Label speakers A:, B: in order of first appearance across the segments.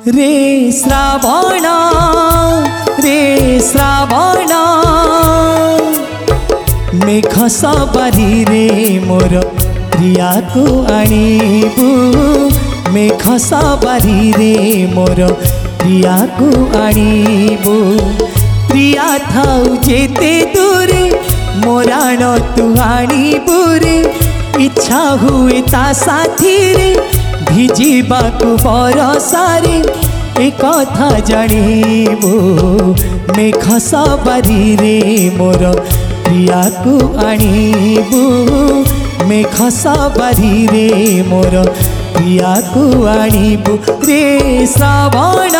A: रे श्रावण रे श्रावण मेघ सवारी रे मोर प्रिया को आणीबू मेघ सवारी रे मोर प्रिया को आणीबू प्रिया थाउ जेते दूरे मोराण तू आणीबू रे इच्छा हुए ता साथी रे भिजिबाकु बरसारे ए कथा जानिबू मेघ सवारी रे मोर प्रिया को आणीबू मेघ सवारी रे मोर प्रिया को आणीबू रे श्रावण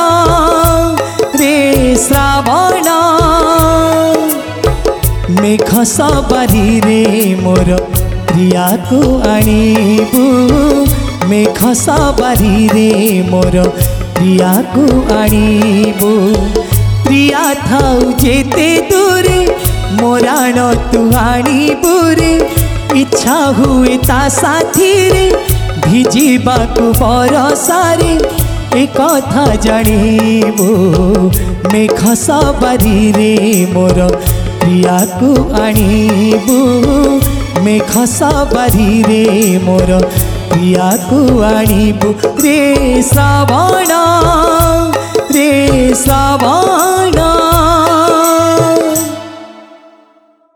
A: मेघ सवारी रे मोर प्रिया को आणीबू मेघ सवारी रे मोर प्रिया को आणीबू प्रिया थाउ जेते दूरे मोराण तू आणीबू रे इच्छा हुए ता साथी रे भिजिबाकु बरसारे ए कथा जानिबू मेघ सवारी रे मोर प्रिया को आणीबू मेघ सवारी रे मोर प्रिया को आणीबू रे श्रावण